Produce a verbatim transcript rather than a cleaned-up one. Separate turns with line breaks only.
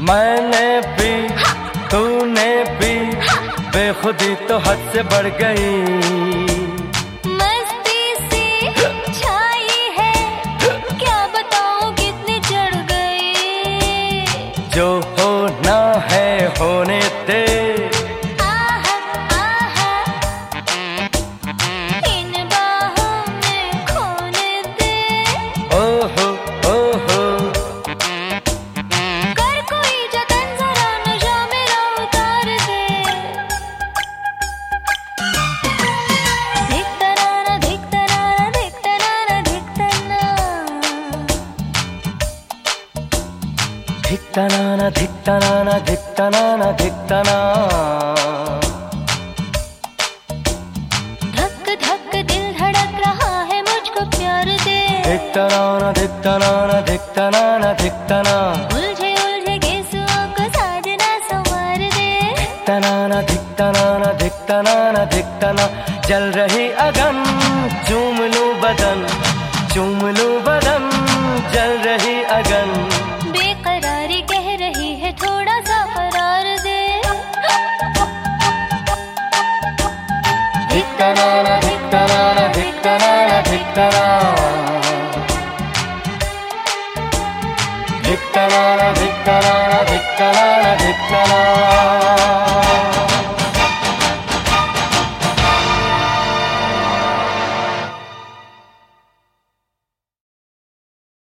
मैंने भी तूने भी बेखुदी तो हद से बढ़ गई।
मस्ती सी छाई है, क्या बताऊं कितनी चढ़ गई।
जो होना है होने दे,
आहा आहा इन बाहों में खोने दे।
ओहो ओहो
कर कोई जतन, जरा नशा मेरा उतार दे। धिकतना ना धिकतना ना धिकतना ना धिकतना,
धिकतना ना धिकतना ना धिकतना ना धिकतना।
धक धक दिल धड़क रहा है, मुझको प्यार दे।
धिकतना ना धिकतना ना धिकतना ना धिकतना।
उलझे उलझे गेसुओं को साजना संवार दे।
धिकतना ना धिकतना ना धिकतना ना धिकतना। जल रही अगन चूम लूं बदन, चूम लूं बदन जल रही अगन।
बेकरारी कह रही है, थोड़ा सा करार दे।
धिकतना ना धिकतना ना धिकतना ना धिकतना। धिकतना ना धिकतना ना धिकतना ना धिकतना।